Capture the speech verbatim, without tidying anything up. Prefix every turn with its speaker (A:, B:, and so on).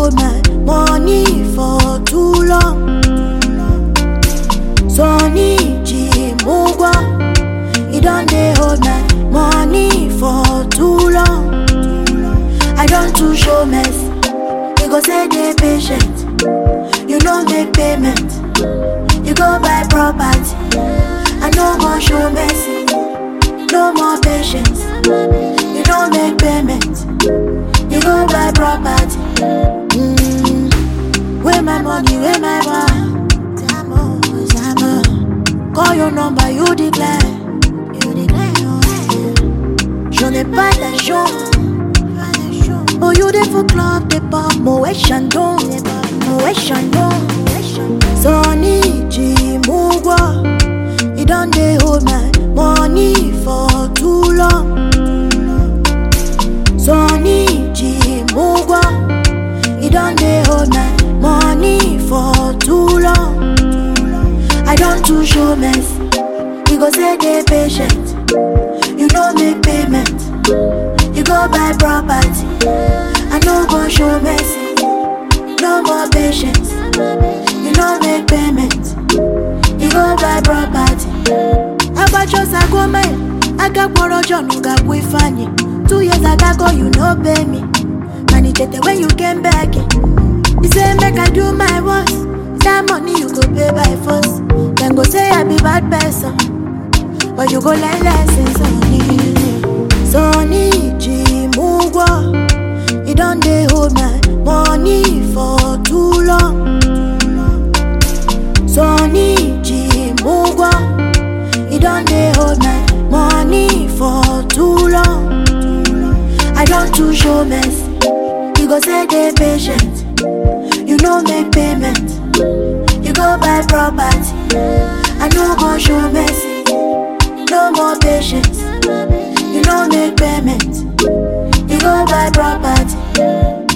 A: hold my money for too long. Sonny Chimugwa, he done they hold my money for too long. I don't too show mess, you go say they patient. You don't make payment, you go buy property. I no go show mercy, no more patience. You don't make payment, you go buy property. Mm. Where my money, where my bar? Zamo, Zamo. Call your number, you declare. You declare. J'en ai pas d'argent. Oh, you dey for club, dey pop, Moët Chandon, Moët Chandon. Sonny Chimugwa, he done dey hold my money for too long. Sonny Chimugwa, he done dey hold my money for too long. I don't too show mess, you go say they patient. You don't make payment, you go buy property. I no go show mercy, no more patience. You don't make payment, you go buy property. Abachosa go man, I got Morojo no got Wifani. Two years ago you no pay me, and it when you came back. You say make I do my worst, that money you go pay by force. Then go say I be bad person, but you go learn lessons on me. Sonny Chimugwa, he done dey hold my money for too long. Sonny Chimugwa, he done dey hold my money for too long. I don't too show mess, you go say they patient. You no make payment, you go buy property. I no go show mercy, no more patience. You don't make payment, you go buy property.